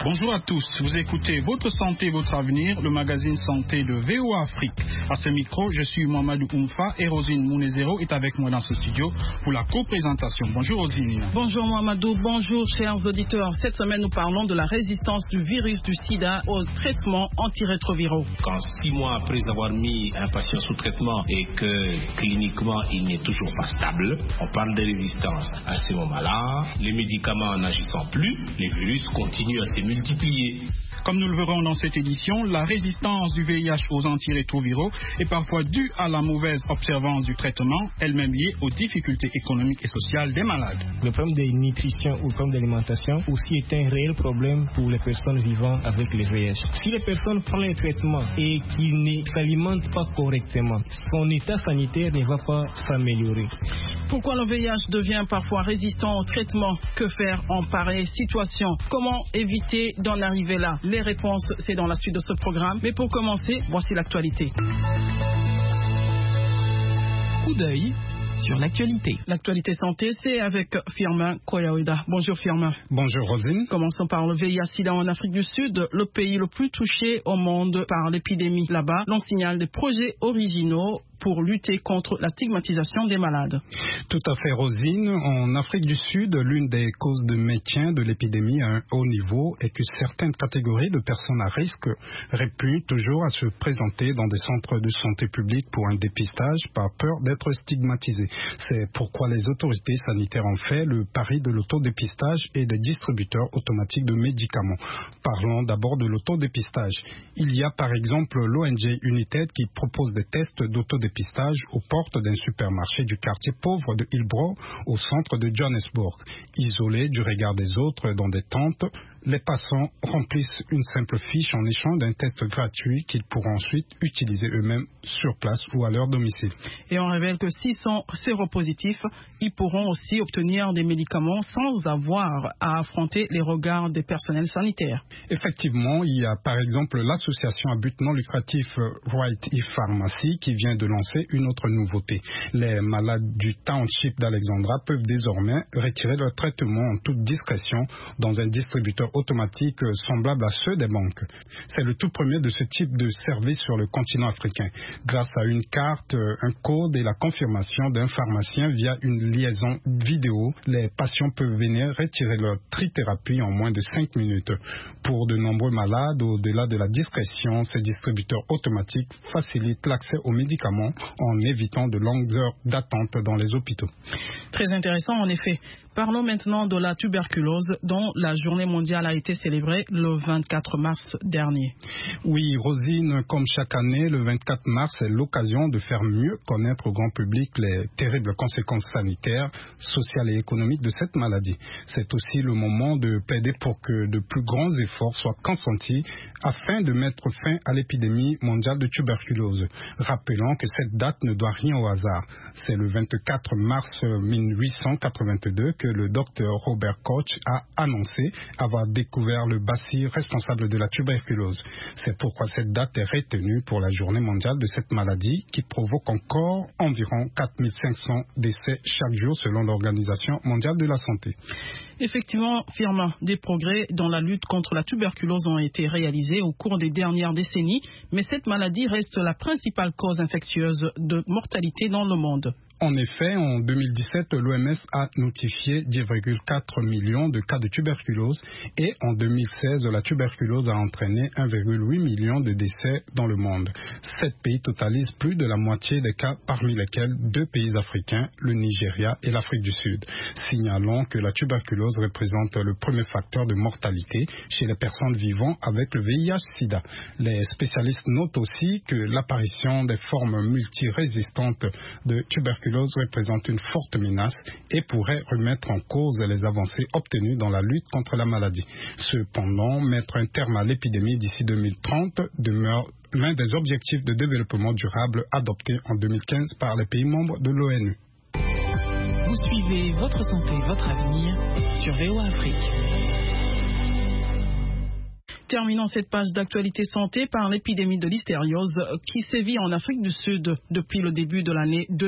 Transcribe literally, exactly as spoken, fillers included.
Bonjour à tous, vous écoutez Votre Santé, Votre Avenir, le magazine santé de V O A Afrique. À ce micro, je suis Mohamedou Oumfa et Rosine Mounezero est avec moi dans ce studio pour la co-présentation. Bonjour Rosine. Bonjour Mohamedou, bonjour chers auditeurs. Cette semaine, nous parlons de la résistance du virus du sida aux traitements antirétroviraux. Quand six mois après avoir mis un patient sous traitement et que cliniquement il n'est toujours pas stable, on parle de résistance. À ce moment-là, les médicaments n'agissant plus, les virus continuent à se multiplier. Comme nous le verrons dans cette édition, la résistance du V I H aux antirétroviraux est parfois due à la mauvaise observance du traitement, elle-même liée aux difficultés économiques et sociales des malades. Le problème de nutrition ou le problème d'alimentation aussi est un réel problème pour les personnes vivant avec le V I H. Si les personnes prennent le traitement et qu'ils ne s'alimentent pas correctement, son état sanitaire ne va pas s'améliorer. Pourquoi le V I H devient parfois résistant au traitement? Que faire en pareille situation? Comment éviter d'en arriver là? Les réponses, c'est dans la suite de ce programme. Mais pour commencer, voici l'actualité. Coup d'œil sur l'actualité. L'actualité santé, c'est avec Firmin Koyaouida. Bonjour Firmin. Bonjour Rosine. Commençons par le V I H-Sida en Afrique du Sud, le pays le plus touché au monde par l'épidémie. Là-bas, l'on signale des projets originaux pour lutter contre la stigmatisation des malades. Tout à fait, Rosine. En Afrique du Sud, l'une des causes de maintien de l'épidémie à un haut niveau est que certaines catégories de personnes à risque répugnent toujours à se présenter dans des centres de santé publique pour un dépistage par peur d'être stigmatisées. C'est pourquoi les autorités sanitaires ont fait le pari de l'autodépistage et des distributeurs automatiques de médicaments. Parlons d'abord de l'autodépistage. Il y a par exemple l'O N G United qui propose des tests d'autodépistage aux portes d'un supermarché du quartier pauvre de Hillbrow au centre de Johannesburg. Isolés du regard des autres dans des tentes, les passants remplissent une simple fiche en échange d'un test gratuit qu'ils pourront ensuite utiliser eux-mêmes sur place ou à leur domicile. Et on révèle que s'ils sont séropositifs, ils pourront aussi obtenir des médicaments sans avoir à affronter les regards des personnels sanitaires. Effectivement, il y a par exemple l'association à but non lucratif Right e-Pharmacy qui vient de lancer une autre nouveauté. Les malades du township d'Alexandra peuvent désormais retirer leur traitement en toute discrétion dans un distributeur automatique semblable à ceux des banques. C'est le tout premier de ce type de service sur le continent africain. Grâce à une carte, un code et la confirmation d'un pharmacien via une liaison vidéo, les patients peuvent venir retirer leur trithérapie en moins de cinq minutes. Pour de nombreux malades, au-delà de la discrétion, ces distributeurs automatiques facilitent l'accès aux médicaments en évitant de longues heures d'attente dans les hôpitaux. Très intéressant en effet. Parlons maintenant de la tuberculose dont la journée mondiale a été célébrée le vingt-quatre mars dernier. Oui, Rosine, comme chaque année, le vingt-quatre mars est l'occasion de faire mieux connaître au grand public les terribles conséquences sanitaires, sociales et économiques de cette maladie. C'est aussi le moment de plaider pour que de plus grands efforts soient consentis afin de mettre fin à l'épidémie mondiale de tuberculose. Rappelons que cette date ne doit rien au hasard. C'est le vingt-quatre mars mille huit cent quatre-vingt-deux que le docteur Robert Koch a annoncé avoir découvert le bacille responsable de la tuberculose. C'est pourquoi cette date est retenue pour la journée mondiale de cette maladie qui provoque encore environ quatre mille cinq cents décès chaque jour selon l'Organisation mondiale de la santé. Effectivement, Firmin, des progrès dans la lutte contre la tuberculose ont été réalisés au cours des dernières décennies, mais cette maladie reste la principale cause infectieuse de mortalité dans le monde. En effet, en deux mille dix-sept, l'O M S a notifié dix virgule quatre millions de cas de tuberculose et en deux mille seize, la tuberculose a entraîné un virgule huit million de décès dans le monde. Sept pays totalisent plus de la moitié des cas, parmi lesquels deux pays africains, le Nigeria et l'Afrique du Sud. Signalons que la tuberculose représente le premier facteur de mortalité chez les personnes vivant avec le V I H-Sida. Les spécialistes notent aussi que l'apparition des formes multirésistantes de tuberculose représente une forte menace et pourrait remettre en cause les avancées obtenues dans la lutte contre la maladie. Cependant, mettre un terme à l'épidémie d'ici deux mille trente demeure l'un des objectifs de développement durable adoptés en deux mille quinze par les pays membres de l'ONU. Vous suivez Votre Santé, Votre Avenir sur V O A Afrique. Terminons cette page d'actualité santé par l'épidémie de l'hystériose qui sévit en Afrique du Sud depuis le début de l'année deux mille vingt.